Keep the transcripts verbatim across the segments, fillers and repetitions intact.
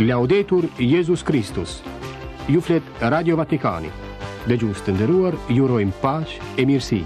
Laudetur Jesus Christus. Ju flet Radio Vatikani. Dëgjues të nderuar, ju urojmë paqë e mirësi.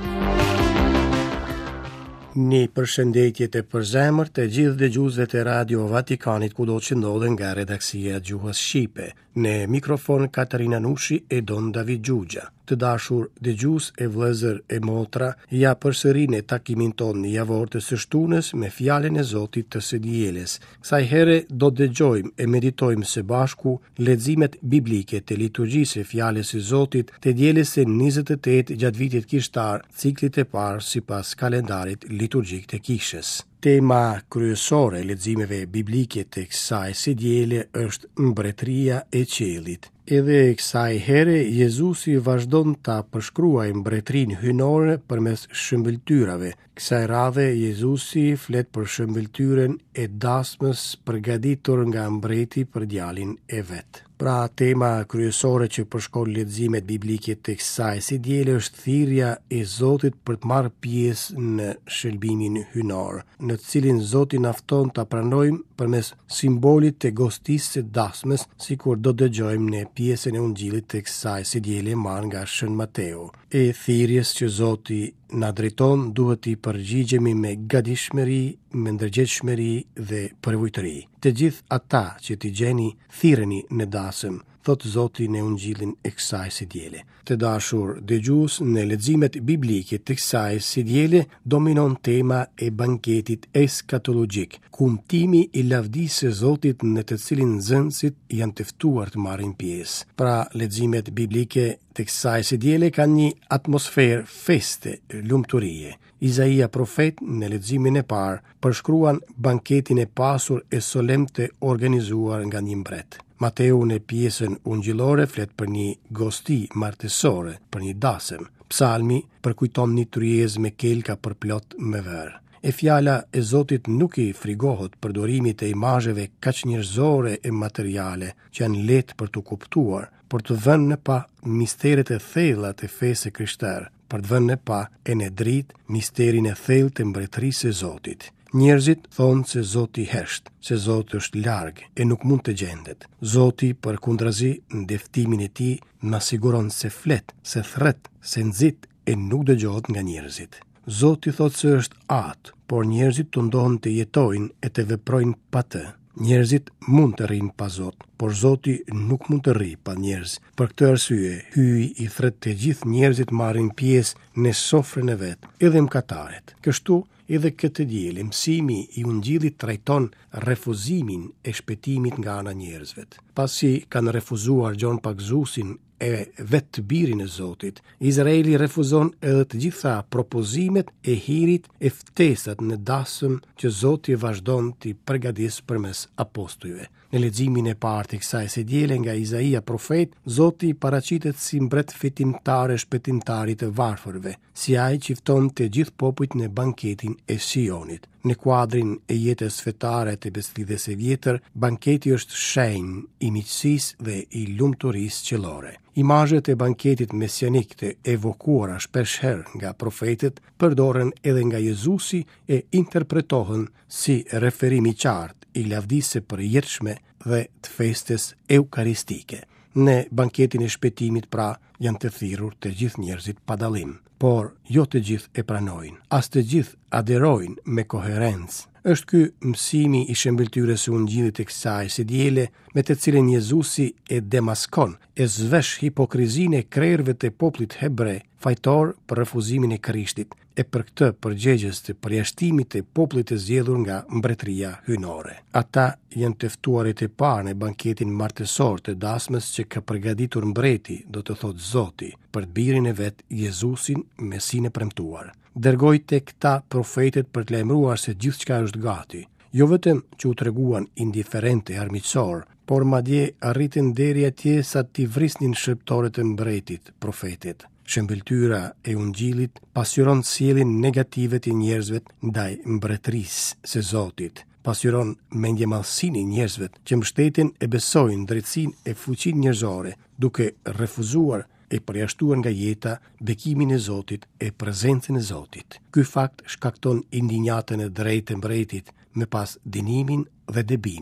Një përshëndetje të përzemërt të gjithë dëgjuesve të Radio Vatikanit kudo që ndodhen nga redaksia e Gjuhës Shqipe. Në mikrofon Katarina Nushi e Don David Gjugja. Të dashur dëgjues e vëllezër e motra, ja përsëri në takimin tonë javor të së shtunës me fjalën e Zotit të së dijeles. Kësaj here do të dëgjojmë e meditojmë së bashku leximet biblike të liturgjisë së fjalës së Zotit të dijeles së njëzet e tetë gjatë vitit kishtar, ciklit të parë sipas kalendarit liturgjik të kishës. Tema kryesore e leximeve biblike të kësaj së diele është mbretëria e qiellit. Edhe kësaj here, Jezusi vazhdon ta përshkruajë mbretërinë hyjnore përmes shëmbëltyrave. Kësaj radhe, Jezusi flet për shëmbëltyrën e dasmës përgatitur nga mbreti për djalin e vet. Pra, tema kryesore që përshkon leximet biblike të kësaj së diele është thirrja e Zotit për të marrë pjesë në shëlbimin hyjnor, në të cilin Zoti na fton ta pranojmë përmes simbolit të gostisë së dasmës, sikur do dëgjojmë në pjesën e Ungjillit të kësaj së diele marrë nga Shën Mateo. E thirrjes që Zoti na drejton duhet i përgjigjemi me gatishmëri, me ndërgjegjshmëri dhe përvojtëri. Të gjithë ata që t'i gjeni thirreni në dasëm, thot Zoti në Ungjillin e kësaj së diele. Të dashur dëgjues, në leximet biblike të kësaj së diele dominon tema e banketit eskatologjik, kumtimi i lavdisë së Zotit në të cilin nxënësit janë të ftuar të marrin pjesë. Pra, leximet biblike të kësaj së diele kanë një atmosferë feste, lumturie. Izaia profet në leximin e parë përshkruan banketin e pasur e solemn të organizuar nga një mbret. Mateu në pjesën ungjillore flet për një gosti martësore, për një dasëm. Psalmi përkujton një tryezë me kelka përplot me verë. E fjala e Zotit nuk i frigohet përdorimit e imazheve kaq njerëzore e materiale që janë lehtë për të kuptuar, por të vënë në pa misteret e thella të fesë krishtere, për të vënë në pa e në dritë misterin e thellë të mbretërisë së Zotit. Njerëzit thonë se Zoti hesht, se Zoti është larg e nuk mund të gjendet. Zoti përkundrazi në deftimin e tij na siguron se flet, se thret, se nxit e nuk dëgjohet nga njerëzit. Zoti thotë se është atë, por njerëzit tundohen të jetojnë e të veprojnë pa të. Njerëzit mund të rrinë pa Zot, por Zoti nuk mund të rrijë pa njerëz. Për këtë arsye, hyji i thret të gjithë njerëzit marrin pjesë në sofrën e vet, edhe mëkataret. Kështu, edhe këtë diele mësimi i Ungjillit trajton refuzimin e shpëtimit nga ana njerëzve. Pasi kanë refuzuar gjon pagzuesin e vetë të birin e Zotit, Izraeli refuzon edhe të gjitha propozimet e hirit e ftesat në dasëm që Zoti vazhdon t'i përgatis përmes apostujve. Në leximin e parë të kësaj së diele nga Izaia profet, Zoti paraqitet si mbret fitimtar e shpëtimtarit të varfërve, si ai që fton të gjithë popujt në banketin e Sionit. Në kuadrin e jetës fetare të beslidhes e vjetër, banketi është shenjë i miqësisë dhe i lumturisë qellore. Imazhet e banketit mesianik të evokuara shpeshherë nga profetët përdoren edhe nga Jezusi e interpretohen si referim i qartë i lavdisë së përjetshme dhe të festes eukaristike. Në banketin e shpëtimit pra janë të thirrur të gjithë njerëzit pa dallim, por jo të gjithë e pranojnë, as të gjithë aderojnë me koherencë. Është ky mësimi i shëmbëltyrës së Ungjillit të kësaj së diele me të cilin Jezusi e demaskon, e zvesh hipokrizinë e krerëve të popullit hebre, fajtor për refuzimin e Krishtit, e për këtë përgjegjës të përjashtimit të popullit të zgjedhur nga mbretëria hyjnore. Ata janë të ftuarit e parë në banketin martësor të dasmës që ka përgatitur mbreti, do të thotë Zoti, për të birin e vet Jezusin, Mesin e premtuar. Dërgoi tek këta profetet për të lajmëruar se gjithçka është gati. Jo vetëm që u treguan indiferente e armiqësor, por madje arritën deri atje sa t'i vrisnin shërptorët e mbretit, profetit. Shëmbëltyra e Ungjillit pasqyron sjelljen negative të njerëzve ndaj mbretërisë së Zotit. Pasqyron mendjemallësinë e njerëzve që mbështeten e besojnë drejtsinë e fuqinë njerëzore, duke refuzuar e përjashtuar nga jeta bekimin e Zotit e prezencën e Zotit. Ky fakt shkakton indinjatën e drejtë të mbretit me pas dënimin dhe dëbimin.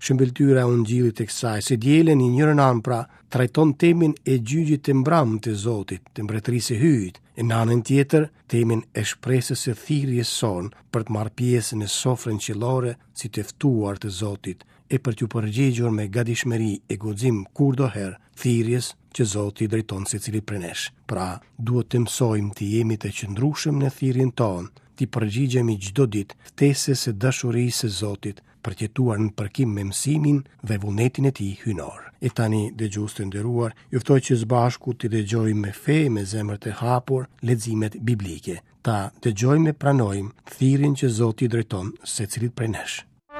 shëmbëltyra e Ungjillit të kësaj, se dielën i njërën anë pra trajton temin e gjyqit të mbram të Zotit, të mbretërisë së hyjit, e në anën tjetër temin e shpresës së thirrjes son për të marrë pjesë në sofrën qiellore si të ftuar të Zotit e për t'u përgjigjur me gatishmëri e guxim kurdoherë thirrjes që Zoti drejton secilit prej nesh. Pra, duhet të mësojmë të jemi të qëndrueshëm në thirrjen tonë, të përgjigjemi çdo ditë ftesës së dashurisë së Zotit, për të jetuar në përkim me mësimin dhe vullnetin e tij hyjnor. E tani, dëgjues të nderuar, ju ftoj që së bashku të dëgjojmë me fe, me zemër të hapur, leximet biblike. Ta dëgjojmë e pranojmë thirrjen që Zoti drejton secilit prej nesh.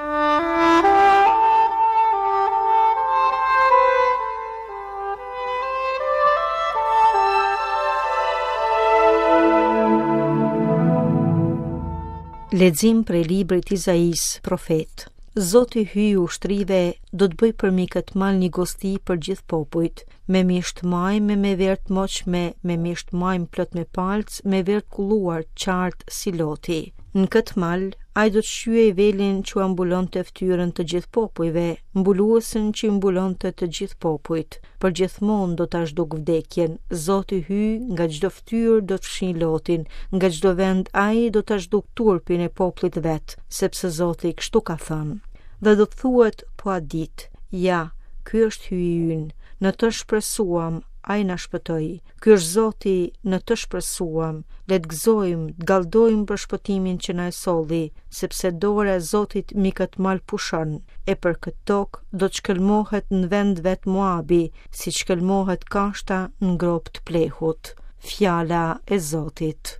Lexim prej librit Izais, profet. Zoti hyj ushtrive, do të bëj për mi këtë mal një gosti për gjithë popujt, me misht majme, me vert moqme, me misht majmë plot me palc, me vert kulluar qartë si loti. Në këtë mal, ai do të shqyej velin që ambulon të ftyrën të gjithë popujve, mbuluesën që mbulon të të gjithë popujt. Për gjithmonë do të ashduk vdekjen, Zoti hyj, nga çdo ftyrë do të fshin lotin, nga çdo vend ai do të ashduk turpin e popullit vet, sepse Zoti kështu ka thënë. Dhe do të thuhet po a ditë, ja, ky është hyji ynë, në të shpresuam, ai na shpëtoi. Ky është Zoti, në të shpresuam, le të gëzojmë, të gallëdojmë për shpëtimin që na e solli, sepse dora e Zotit mi këtë mal pushon, e për këtë tokë do të shkëlmohet në vend vet Moabi, si shkëlmohet kashta në grop të plehut. Fjala e Zotit.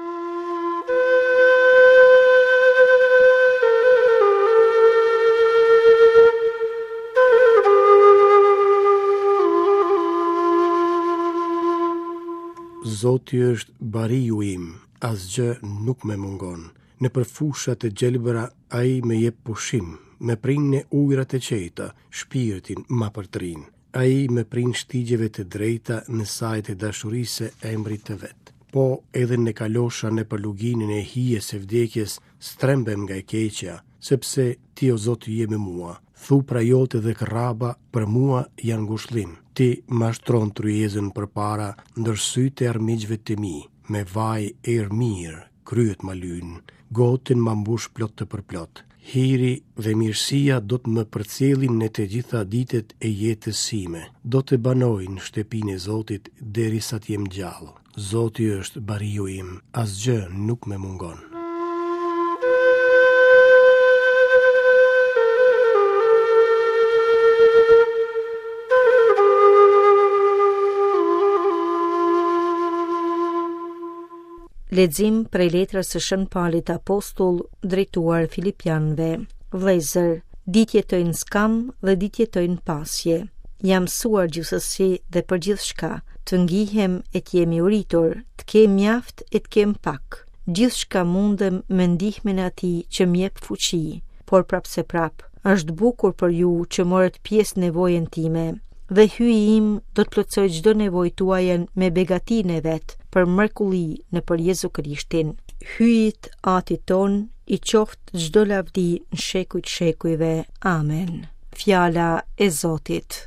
Zoti është bariu im, asgjë nuk me mungon. Në përfushat e gjelbëra ai me jep pushim, me prin në ujrat e qeta, shpirtin ma përtrin. Ai me prin shtigjeve të drejta në sajt e dashurisë e emrit të vet. Po edhe në kalosha në përluginin e hijes e vdekjes, strembem nga e keqja, sepse ti o Zoti je me mua. Thupra jote dhe kraba për mua janë ngushëllim. Ti mashtron tryezën për para, ndër sytë e armiqve të mi, me vaj e mirë, kryet ma lynë, gotin ma mbush plot të përplot. Hiri dhe mirësia do të më përcjellin në të gjitha ditët e jetës sime. Do të banoj në shtëpinë e Zotit derisa të jem gjallë. Zoti është bariu im, asgjë nuk më mungon. Lexim prej letrës së Shën Paulit Apostull drejtuar Filipianëve. Vëllezër, ditë jetojnë skam dhe ditë jetojnë pasje. Jam mësuar gjithsesi dhe për gjithçka, të ngihem e të jemi uritur, të kem mjaft e të kem pak. Gjithçka mundem me ndihmën e Atij që më jep fuqi, por prapse prap, është bukur për ju që morët pjesë nevojën time. Dhe hyji im do të plotësoj çdo nevojë tuaja me begatinë e vet, për mrekulli në për Jezu Krishtin. Hyjit Atit ton i qoftë çdo lavdi në shekujt shekujve. Amen. Fjala e Zotit.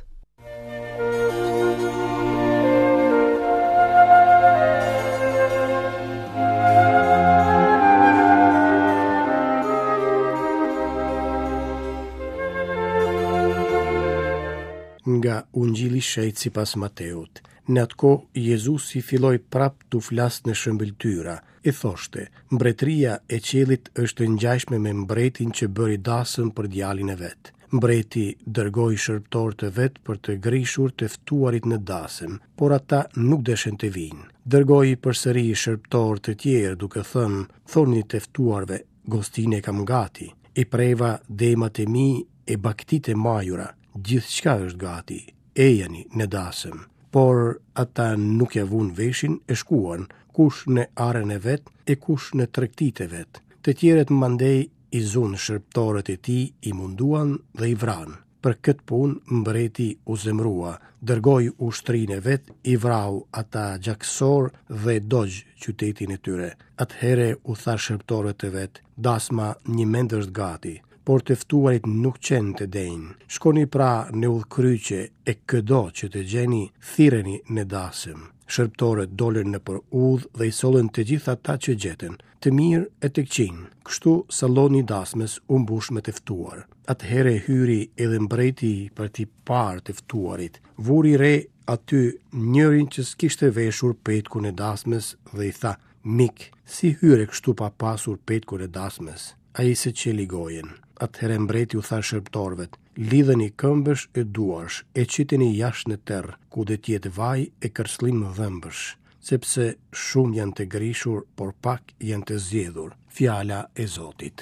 Nga Ungjilli shejt sipas Mateut. Në atë kohë Jezusi filloi prap të flasë në shëmbëltyra, e thoshte: mbretëria e qiellit është ngjashme me mbretin që bëri dasëm për djalin e vet. Mbreti dërgoi shërbëtor të vet për të grishur të ftuarit në dasëm, por ata nuk deshen të vinë. Dërgoi përsëri shërbëtor të tjerë duke thënë: thoni të ftuarve, gostinë e kam gati. I preva demat e mi e baktit e majura. Gjithçka është gati, ejani në dasëm. Por ata nuk ja vun veshin e shkuan, kush në arën e vet e kush në tregtit e vet. Të tjerët mandej i zunë shërbëtorët e tij i munduan dhe i vranë. Për këtë punë mbreti u zemrua, dërgoi ushtrinë e vet, i vrau ata gjaksor dhe dogj qytetin e tyre. Atëhere u tha shërbëtorët e vet: dasma një mend është gati. por të ftuarit nuk qenë të denjë. Shkoni pra në udhkryqe e këdo që të gjeni, thirreni në dasëm. Shërptorët dolën në për udhë dhe i sollën të gjitha ata që gjetën, të mirë e të këqin. Kështu salloni dasmës u mbush me të ftuar. Atëhere hyri edhe mbreti për t'i parë të ftuarit. Vuri re aty njërin që s'kishte veshur petkun e dasmës dhe i tha: "Mik, si hyre kështu pa pasur petkun e dasmës?" Ai se qeli gojen. Atëhere mbreti u tha shërptorëve: "Lidheni këmbësh e duarsh e qiteni jashtë në terr, ku do të jetë vaj e kërcëllim dhëmbësh, sepse shumë janë të grishur, por pak janë të zgjedhur." Fjala e Zotit.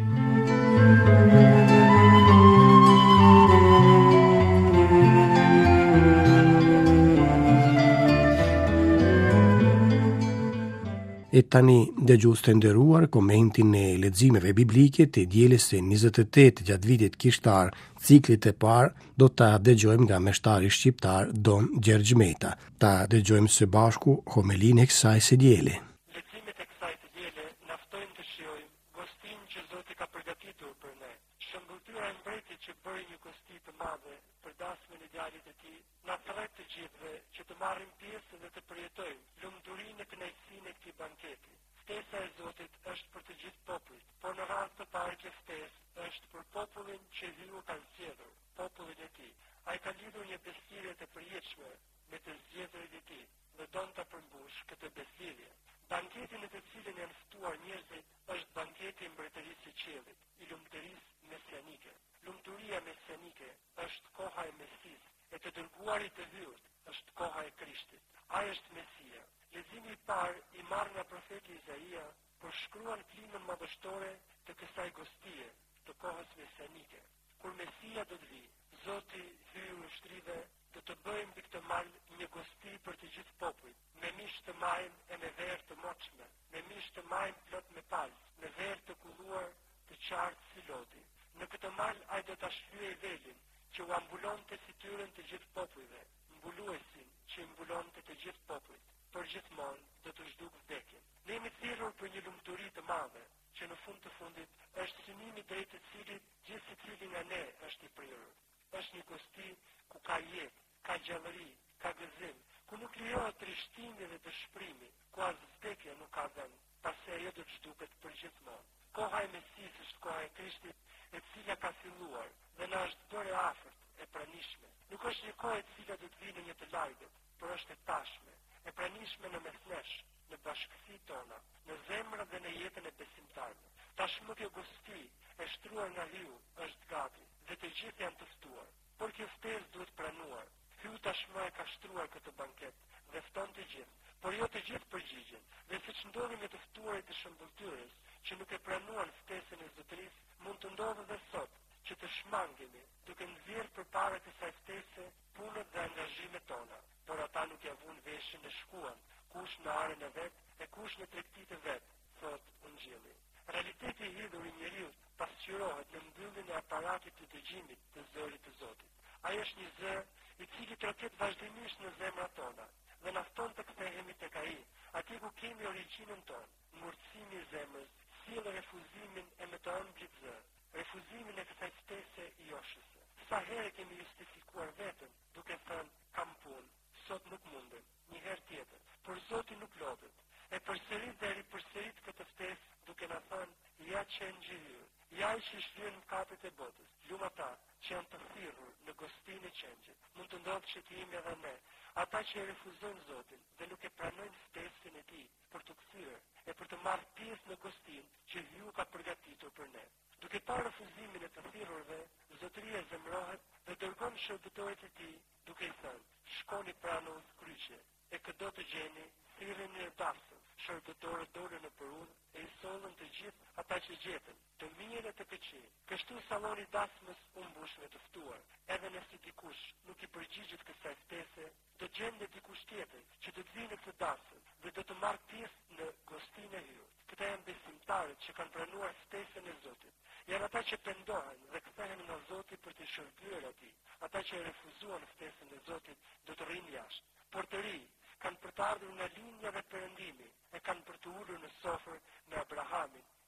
E tani dëgjues të nderuar komentin e leximeve biblike të dielës së njëzet e tetë gjatë vitit kishtar, ciklit të parë, do ta dëgjojmë nga meshtari shqiptar Don Gjergj Meta. Ta dëgjojmë së bashku homilinë e kësaj së diele. Leximet e kësaj të diele na ftojnë të shijojmë gostinë që Zoti ka përgatitur për ne. Shëmbulltyra e mbretit që bëri një gosti të madhe për dasmën e djalit të tij, na thret të gjithëve që të marrim pjesë dhe të përjetojmë lumturinë e kënaqësinë e këtij banketi. Ftesa e Zotit është për të gjithë popujt, por në rast të parë kjo ftesë është për popullin që Hyu ka zgjedhur, popullin e tij. Ai ka lidhur një besëlidhje të përjetshme me të zgjedhurit e tij dhe don ta përmbush këtë besëlidhje. Banketi në të cilin janë ftuar njerëzit është banketi i mbretërisë së qiellit, i lumturisë mesianike. Lumturia mesianike është koha e Mesisë, e të dërguarit të Hyut është koha e Krishtit. Ai është Mesia. Leximi i parë i marrë nga profeti Izaia përshkruan klimën madhështore të kësaj gostie të kohës mesianike. Kur Mesia do të vijë, Zoti hyi ushtrive do të bëjë mbi këtë mal një gosti për të gjithë popujt, me mish të majnë e me verë të moçme, me mish të majnë plot me palë, me verë të kulluar të qartë si loti. Në këtë mal ai do ta shlyejë velin që u ambulonte fytyrën të gjithë popujve, mbuluesin që i mbulonte të gjithë popujt, për gjithmonë do të zhduk vdekjen. Ne jemi thirrur për një lumturi të madhe, që në fund të fundit është synimi drejt të cilit gjithë secili nga ne është i prirur. Është një gosti ku ka jetë, ka gjallëri, ka gëzim, ku nuk lejohet trishtimi dhe dëshpërimi, ku as vdekja nuk ka vend, pasi ajo do të zhduket për gjithmonë. Koha e Mesisë është koha e Krishtit, e cila ka filluar dhe na është bërë e afërt, e pranishme. Nuk është një kohë e cila do të vijë në një të largët, por është e tashme, e pranishme në mes nesh, në bashkësitë tona, në zemrën dhe në jetën e besimtarëve. Tashmë kjo gosti e shtruar nga Hyu është gati dhe të gjithë janë të ftuar, por kjo ftesë duhet pranuar. Hyu tashmë e ka shtruar këtë banket dhe fton të gjithë, por jo të gjithë përgjigjen. Dhe siç ndodhi me të ftuarit të shëmbulltyrës, që nuk e pranuan ftesën e zotërisë, mund të ndodhë dhe sot që të shmangemi, duke nxjerrë përpara kësaj ftese punët dhe angazhimet tona, por ata nuk ja vun veshin e shkuan, kush në arën e vet e kush në tregtitë e vet, thot Ungjilli. Realiteti i hidhur i njeriut pasqyrohet në mbylljen e aparatit të dëgjimit të zërit të Zotit. Ai është një zë i cili troket vazhdimisht në zemrat tona dhe na fton të kthehemi tek ai, atje ku kemi origjinën tonë. Ngurtësimi i zemrës sjell refuzimin e me të ëmbël zë, refuzimin e kësaj ftese i joshëse. Sa herë kemi justifikuar veten duke thënë kam punë, sot nuk mundem, një herë tjetër, por Zoti nuk lodhet. E përsërit dhe ripërsërit këtë ftesë duke na thënë ja që në gjyhyrë, ja i që shlyen mkatet e botës, lumë ata që janë të thirrur në gostinë e qengjit. Mund të ndodhë që të jemi edhe ne, ata që e refuzojnë Zotin dhe nuk e pranojnë ftesën e tij për të kthyer e për të marrë pjesë në gostinë që Hyu ka përgatitur për ne. Duke parë refuzimin e të thirrurve, Zotëria zemrohet dhe dërgon shërbëtorët e tij duke i thënë: shkoni pra në udhkryqe, e këdo të gjeni, thirreni në dasëm. Shërbëtorët dolën në përudhë e i sollën të gjithë ata që gjetën, të mirë e të këqij. Kështu salloni dasmës u mbush me të ftuar. Edhe nëse dikush nuk i përgjigjet kësaj ftese, do gjendet dikush tjetër që do të vijë në këtë dasëm dhe do të marrë pjesë në gostinë e Hyut. Këta janë besimtarët që kanë pranuar ftesën e Zotit. Janë ata që pendohen dhe kthehen nga Zoti për të shërbyer atij. Ata që refuzuan ftesën e Zotit do të rrinë jashtë. Por të ri kanë për të ardhur nga linja dhe perëndimi, e kanë për të ulur në sofër me Abrahamin,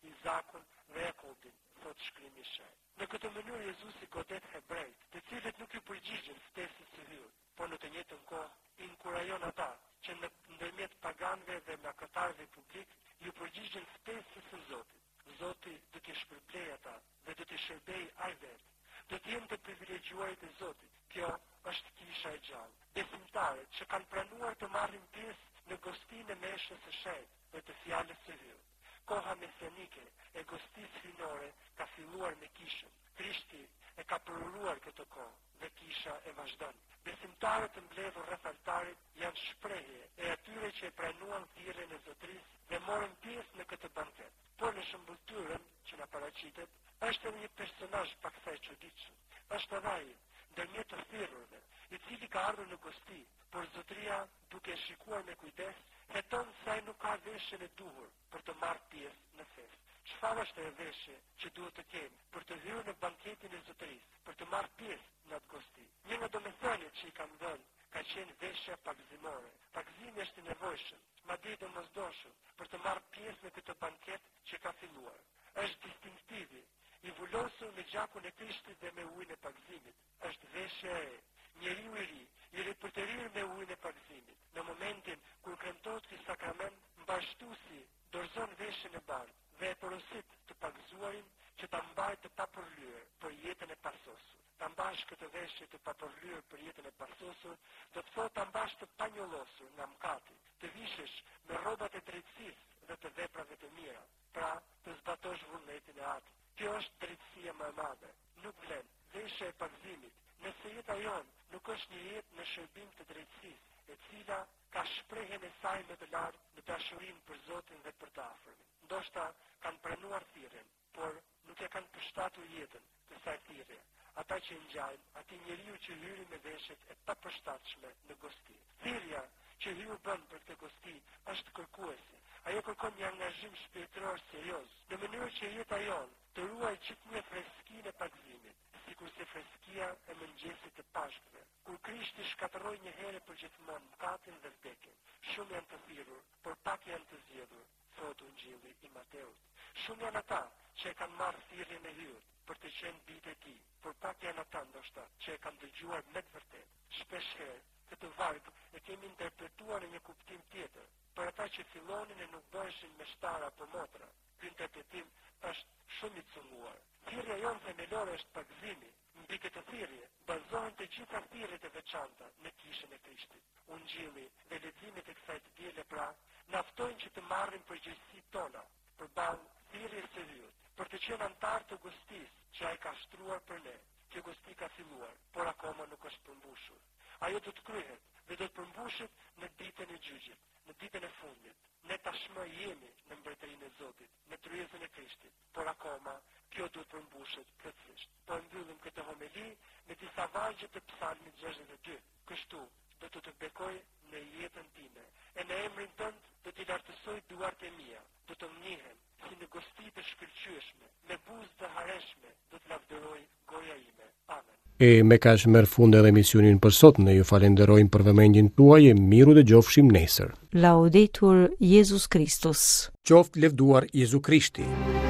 Izakun dhe Jakobin, thot shkrimi i shenjtë. Në këtë mënyrë Jezusi godet hebrejt, të cilët nuk i përgjigjen ftesës së hyrë, por në të njëjtën kohë inkurajon ata që në ndërmjet paganëve dhe mrakëtarëve publik ju përgjigjen ftesës së Zotit. Zoti do t'i shpërblej ata dhe do t'i shërbej ai vetë. Do të jenë të privilegjuarit e Zotit. Kjo është kisha e gjallë. Besimtarët që kanë pranuar të marrin pjesë në gostinë e meshës së shenjtë dhe të fjalës së hyrë. Koha mesianike e gostisë hyjnore ka filluar me kishën. Krishti e ka përuruar këtë kohë dhe kisha e vazhdon. Besimtarët të mbledhur rreth altarit janë shprehje e atyre që e pranuan thirrjen e Zotërisë dhe morën pjesë në këtë banket. Por në shëmbulltyrën që na paraqitet, është edhe një personazh paksa i çuditshëm. Është edhe ai, ndërmjet të thirrurve, i cili ka ardhur në gosti, por Zotëria, duke shikuar me kujdes, heton se ai nuk ka veshjen e duhur për të marrë pjesë në festë. Çfarë është e veshje që duhet të kemi për të hyrë në banketin e Zotërisë, për të marrë pjesë në atë gosti? Një nga domethëniet që i kam dhënë ka qenë veshja pagëzimore. Pagëzimi është i nevojshëm, madje i domosdoshëm, për të marrë pjesë në këtë banket që ka filluar. Është distinktivi, i vulosur me gjakun e Krishtit dhe me ujin e pagëzimit. Është veshja e njeriu i ri, i ripërtërir me ujin e pagëzimit. Në momentin kur kremtohet ky sakrament, mbashtuesi dorëzon veshjen e bardhë dhe e porosit të pagëzuarin që ta mbajë të papërlyer për jetën e pasosur. Ta mbash këtë veshje të papërlyer për jetën e pasosur, do të thotë ta mbash të panjollosur nga mëkati, të vishesh me rrobat e drejtësisë dhe të veprave të mira, pra të zbatosh vullnetin e atit. Kjo është drejtësia më e madhe. Nuk vlen veshja e pagëzimit, nëse jeta jon nuk është një jetë në shërbim të drejtësisë, e cila ka shprehjen e saj më të lartë në dashurinë për Zotin dhe për të afërmin. Ndoshta kanë pranuar thirrjen, por nuk e kanë përshtatur jetën kësaj thirrje. Ata që ngjajnë, aty njeriu që hyri me veshjet e papërshtatshme në gosti. Thirrja që hyu bën për këtë gosti është kërkuese. Ajo kërkon një angazhim shpirtëror serioz, në mënyrë që jeta jon të ruajë gjithnjë freskinë e pagëzimit, sikur se freskia e mëngjesit të Pashkëve, kur Krishti shkatërroi një herë për gjithmonë mëkatin dhe vdekjen. Shumë janë të thirrur, por pak janë të zgjedhur, thot Ungjilli i Mateut. Shumë janë ata që e kanë marrë thirrjen e hyrë për të qenë bijtë e tij, por pak janë ata ndoshta që e kanë dëgjuar me të vërtetë. Shpesh herë këtë varg e kemi interpretuar në një kuptim tjetër. Për ata që fillonin e nuk bëheshin meshtar apo motra, ky interpretim është shumë i cunguar. Thirrja jonë themelore është pagëzimi. Mbi këtë thirrje bazohen të gjitha thirrjet e veçanta në kishën e Krishtit. Ungjilli dhe leximet e kësaj të diele pra na ftojnë që të marrim përgjegjësitë tona përballë thirrjes së hyrë, për të qenë antar të gostisë që ai ka shtruar për ne. Kjo gosti ka filluar, por akoma nuk është përmbushur. Ajo do të kryhet dhe do të përmbushet në ditën e gjyqit, në ditën e fundit. Ne tashmë jemi në mbretërinë e Zotit, në tryezën e Krishtit, por akoma kjo duhet përmbushet plotësisht. Po mbyllim këtë homili me disa vargje të Psalmit gjashtëdhjetë e dy. Kështu do të të bekoj në jetën time, e në emrin tënd do t'i lartësoj duart e mia, do të mnjihem si në gosti të shkëlqyeshme, me buzë të hareshme do të lavdëroj goja ime. Amen. E me kaq merr fund edhe emisionin për sot. Ne ju falenderojmë për vëmendjen tuaj e miru dhe gjofshim nesër. Laudetur Jesus Christus. Qoftë lëvduar Jezu Krishti.